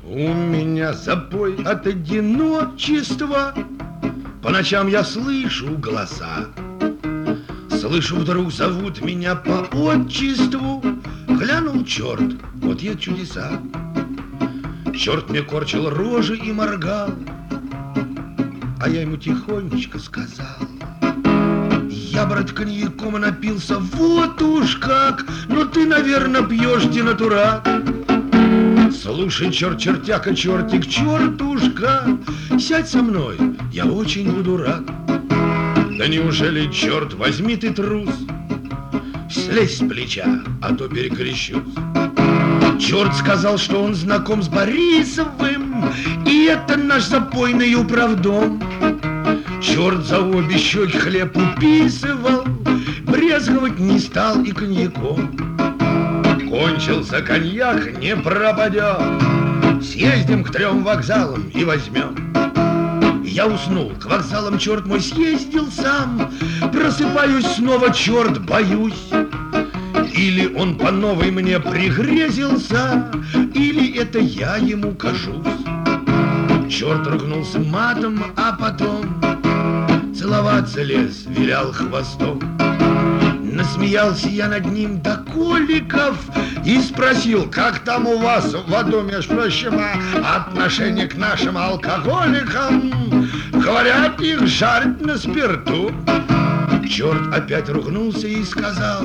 У меня запой от одиночества. По ночам я слышу голоса. Слышу, вдруг зовут меня по отчеству. Глянул черт, вот я чудеса. Черт мне корчил рожи и моргал, а я ему тихонечко сказал: я, брат, коньяком напился, вот уж как. Ну ты, наверное, пьешь денатурат. Слушай, черт, чертяка, чертик, чертушка, сядь со мной, я очень буду рад. Да неужели, черт, возьми ты трус, слезь с плеча, а то перекрещусь. Черт сказал, что он знаком с Борисовым, и это наш запойный управдом. Черт за обе щеки хлеб уписывал, брезговать не стал и коньяком. Кончился коньяк, не пропадет, съездим к 3 вокзалам и возьмем. Я уснул, к вокзалам, черт мой, съездил сам. Просыпаюсь снова, черт, боюсь. Или он по новой мне пригрезился, или это я ему кажусь. Черт ругнулся матом, а потом целоваться лез, вилял хвостом. Насмеялся я над ним до коликов и спросил: как там у вас в аду, между прочим, отношение к нашим алкоголикам? Говорят, их жарят на спирту. Черт опять ругнулся и сказал: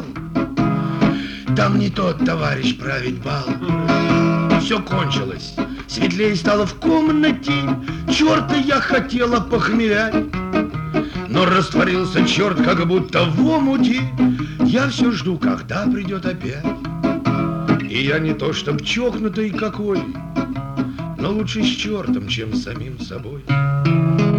там не тот товарищ править бал. Все кончилось, светлее стало в комнате. Черта я хотела похмелять, но растворился черт, как будто в омуте. Я все жду, когда придет опять. И я не то чтоб чокнутый какой, но лучше с чертом, чем с самим собой.